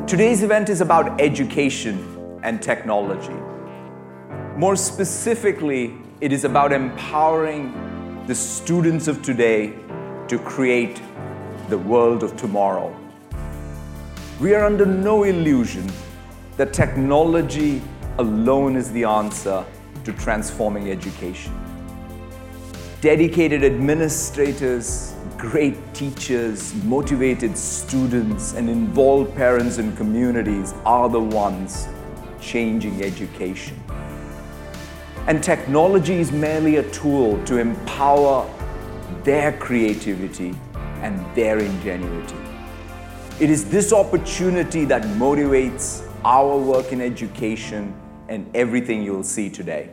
Today's event is about education and technology. More specifically, it is about empowering the students of today to create the world of tomorrow. We are under no illusion that technology alone is the answer to transforming education. Dedicated administrators, great teachers, motivated students, and involved parents and communities are the ones changing education. And technology is merely a tool to empower their creativity and their ingenuity. It is this opportunity that motivates our work in education and everything you'll see today.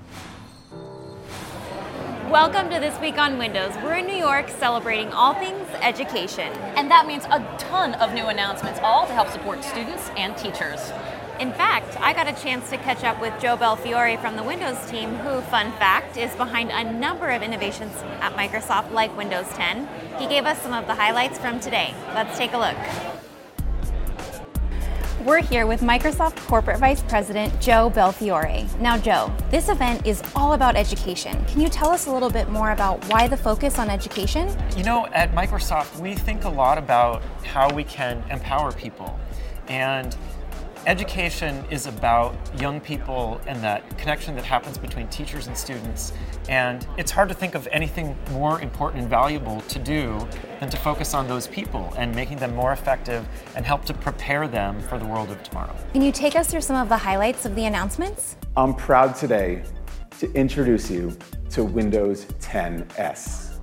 Welcome to This Week on Windows. We're in New York celebrating all things education. And that means a ton of new announcements, all to help support students and teachers. In fact, I got a chance to catch up with Joe Belfiore from the Windows team, who, fun fact, is behind a number of innovations at Microsoft like Windows 10. He gave us some of the highlights from today. Let's take a look. We're here with Microsoft Corporate Vice President Joe Belfiore. Now, Joe, this event is all about education. Can you tell us a little bit more about why the focus on education? You know, at Microsoft, we think a lot about how we can empower people. And education is about young people and that connection that happens between teachers and students. And it's hard to think of anything more important and valuable to do than to focus on those people and making them more effective and help to prepare them for the world of tomorrow. Can you take us through some of the highlights of the announcements? I'm proud today to introduce you to Windows 10s.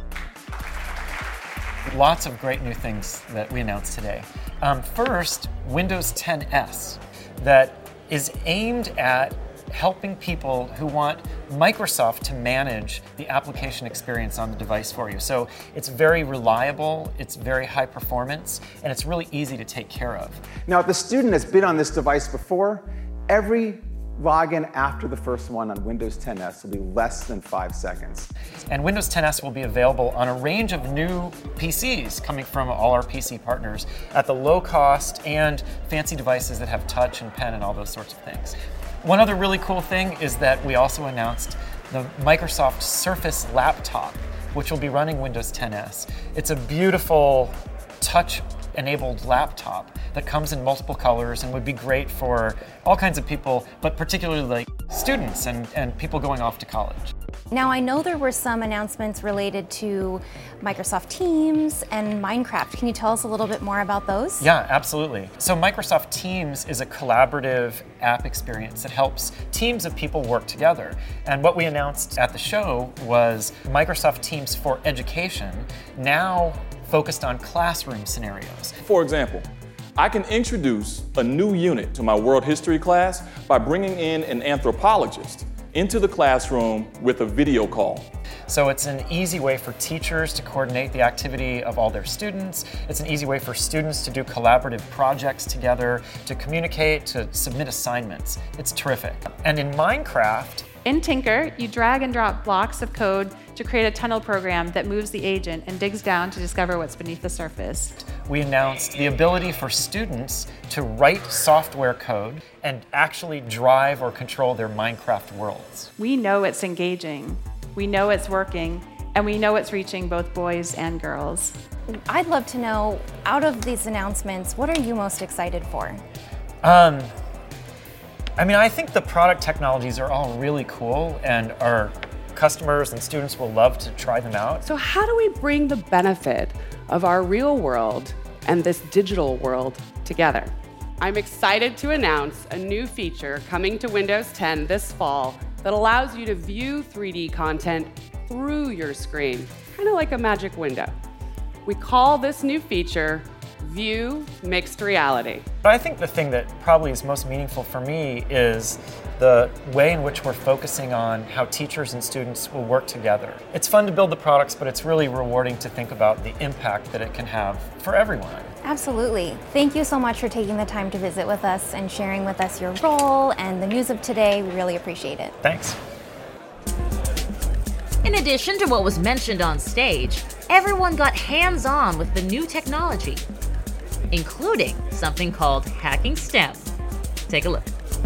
Lots of great new things that we announced today. First, Windows 10s. That is aimed at helping people who want Microsoft to manage the application experience on the device for you. So it's very reliable, it's very high performance, and it's really easy to take care of. Now, if the student has been on this device before, every login after the first one on Windows 10s will be less than 5 seconds. And Windows 10s will be available on a range of new PCs coming from all our PC partners at the low cost and fancy devices that have touch and pen and all those sorts of things. One other really cool thing is that we also announced the Microsoft Surface laptop, which will be running Windows 10s. It's a beautiful touch-enabled laptop that comes in multiple colors and would be great for all kinds of people, but particularly like students and people going off to college. Now, I know there were some announcements related to Microsoft Teams and Minecraft. Can you tell us a little bit more about those? Yeah, absolutely. So Microsoft Teams is a collaborative app experience that helps teams of people work together. And what we announced at the show was Microsoft Teams for Education, now focused on classroom scenarios. For example, I can introduce a new unit to my world history class by bringing in an anthropologist into the classroom with a video call. So it's an easy way for teachers to coordinate the activity of all their students. It's an easy way for students to do collaborative projects together, to communicate, to submit assignments. It's terrific. And in Minecraft, in Tinker, you drag and drop blocks of code to create a tunnel program that moves the agent and digs down to discover what's beneath the surface. We announced the ability for students to write software code and actually drive or control their Minecraft worlds. We know it's engaging, we know it's working, and we know it's reaching both boys and girls. I'd love to know, out of these announcements, what are you most excited for? I think the product technologies are all really cool, and our customers and students will love to try them out. So how do we bring the benefit of our real world and this digital world together? I'm excited to announce a new feature coming to Windows 10 this fall that allows you to view 3D content through your screen, kind of like a magic window. We call this new feature View Mixed Reality. But I think the thing that probably is most meaningful for me is the way in which we're focusing on how teachers and students will work together. It's fun to build the products, but it's really rewarding to think about the impact that it can have for everyone. Absolutely. Thank you so much for taking the time to visit with us and sharing with us your role and the news of today. We really appreciate it. Thanks. In addition to what was mentioned on stage, everyone got hands-on with the new technology. including something called Hacking STEM. Take a look.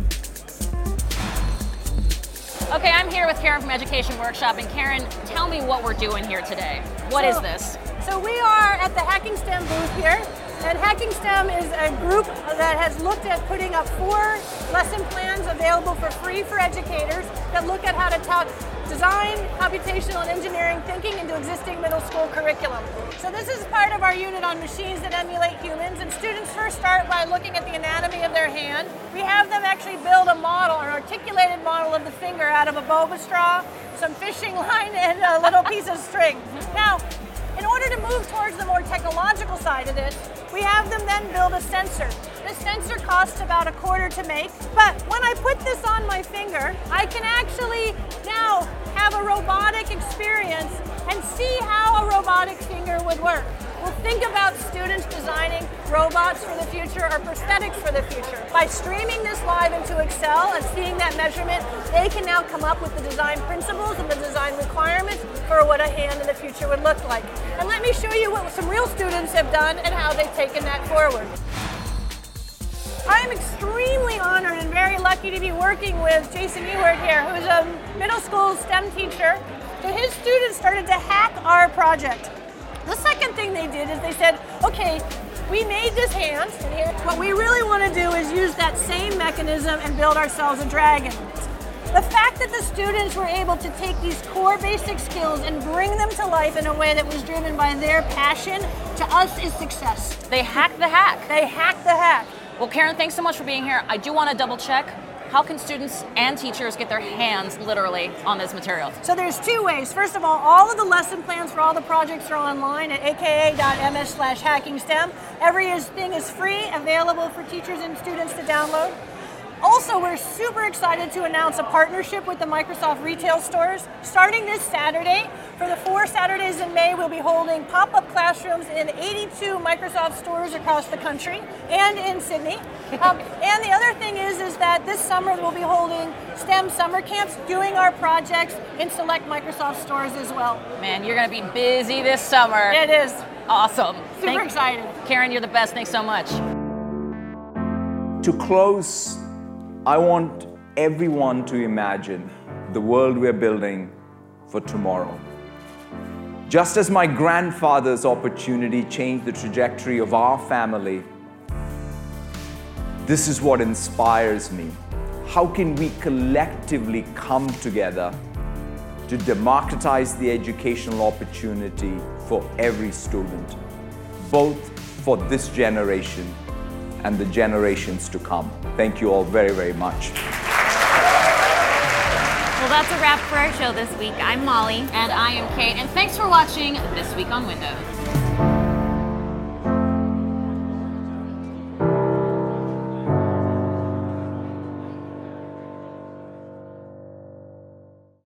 Okay, I'm here with Karen from Education Workshop, and Karen, tell me what we're doing here today. What is this? So we are at the Hacking STEM booth here, and Hacking STEM is a group that has looked at putting up 4 lesson plans available for free for educators that look at how to talk design, computational, and engineering thinking into existing middle school curriculum. So this is part of our unit on machines that emulate humans, and students first start by looking at the anatomy of their hand. We have them actually build a model, an articulated model of the finger out of a boba straw, some fishing line, and a little piece of string. Now, in order to move towards the more technological side of this, we have them then build a sensor. This sensor costs about $1/4 to make, but when I put this on my finger, I can actually now have a robotic experience and see how a robotic finger would work. We'll think about students designing robots for the future or prosthetics for the future. By streaming this live into Excel and seeing that measurement, they can now come up with the design principles and the design requirements for what a hand in the future would look like. And let me show you what some real students have done and how they've taken that forward. I'm extremely honored and very lucky to be working with Jason Ewert here, who's a middle school STEM teacher. So his students started to hack our project. The second thing they did is they said, okay, we made this hand, and here, what we really want to do is use that same mechanism and build ourselves a dragon. The fact that the students were able to take these core basic skills and bring them to life in a way that was driven by their passion, to us is success. They hacked the hack. They hacked the hack. Well, Karen, thanks so much for being here. I do want to double check. How can students and teachers get their hands literally on this material? So there's 2 ways. First of all of the lesson plans for all the projects are online at aka.ms/hackingstem. Everything is free, available for teachers and students to download. Also, we're super excited to announce a partnership with the Microsoft retail stores. Starting this Saturday, for the 4 Saturdays in May, we'll be holding pop-up classrooms in 82 Microsoft stores across the country and in Sydney. And the other thing is that this summer we'll be holding STEM summer camps, doing our projects in select Microsoft stores as well. Man, you're going to be busy this summer. It is. Awesome. Super excited. Karen, you're the best. Thanks so much. To close, I want everyone to imagine the world we're building for tomorrow. Just as my grandfather's opportunity changed the trajectory of our family, this is what inspires me. How can we collectively come together to democratize the educational opportunity for every student, both for this generation and the generations to come? Thank you all very, very much. Well, that's a wrap for our show this week. I'm Molly. And I am Kate. And thanks for watching This Week on Windows.